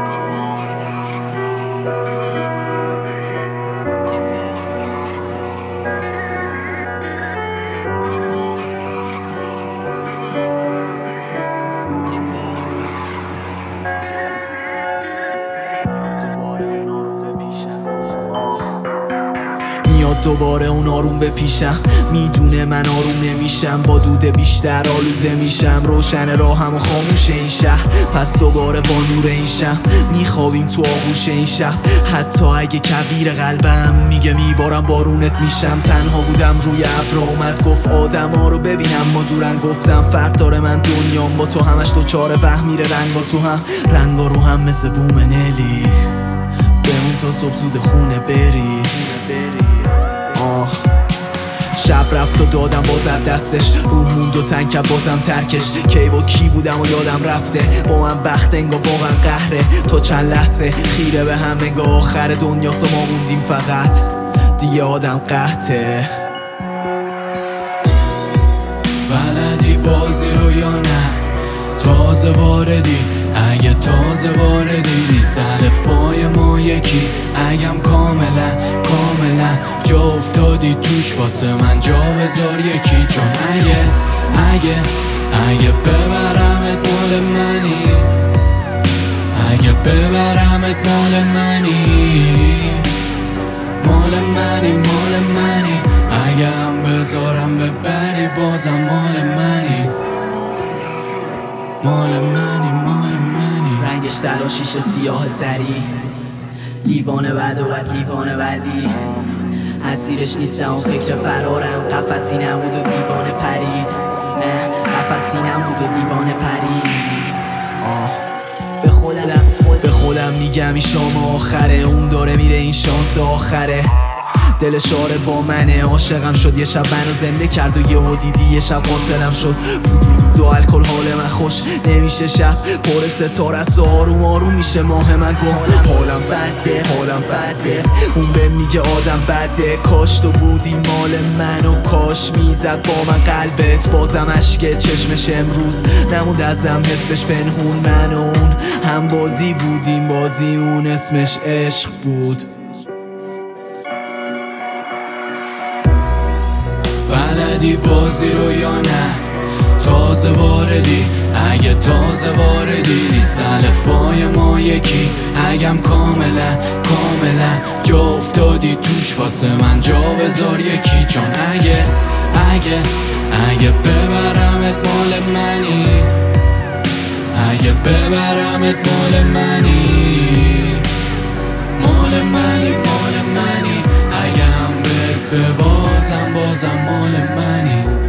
میاد دوباره اون آروم به پیشم، میدونه من آروم نمیشم، با دود بیشتر آلوده میشم، روشن راهم و خاموش این شهر، پس دوباره با نور این شم میخوابیم تو آغوش این شب. حتی اگه کویر قلبم میگه میبارم بارونت میشم، تنها بودم روی ابر اومد گفت آدم ها رو ببینم ما دورن، گفتم فرق داره من دنیام با تو همش تو چاره وهم میره رنگا تو هم، رنگا رو هم مثل بوم نلی بمون تا صبح زود خونه بری. شب رفت و دادم بازم دستش، روح موند و تنگ کرد بازم ترکش، کی با کی بودم و یادم رفته، با من بخت انگار واقعا قهره، تا چند لحظه خیره به هم انگار آخر دنیاست و ما موندیم فقط دیگه آدم قحطه. بلدی بازی رو یا نه تازه واردی، اگه تازه واردی نیست الفبای ما یکی، اگم کاملا جا افتادی توش واسه من جا بذار یکی، چون اگه ببرمت مال منی، اگه ببرمت مال منی، اگه هم بذارم ببری بازم مال منی. رنگش تلاشیش سیاه سری، لیوان بعد و بعد لیوان بعدی، اسیرش نیستم و فکر فرارم، قفصی نبود و دیوانه پرید، نه قفصی نبود و دیوانه پرید. به خودم میگم این شام آخره، اون داره میره این شانس آخره، دلش آره با منه، عاشقم شد یه شب منو زنده کرد و یهو دیدی یه شب قاتلم شد، دو الکل حال من خوش نمیشه، شب پر ستاره است و آروم آروم میشه ماه من گم، حالم بده اون به میگه آدم بده، کاش تو بودی مال من و کاش میزد با من قلبت، بازم عشق چشمش امروز نمود ازم حسش پنهون، من و اون هم بازی بودیم، بازی اون اسمش عشق بود. بلدی بازی رو یا نه تازه واردی، اگه تازه واردی نیست الفبای ما یکی، اگم کاملا جا افتادی توش واسه من جا بذار یکی، چون اگه ببرمت مال منی، اگه ببرمت مال منی، اگه هم بهت ببازم بازم مال منی.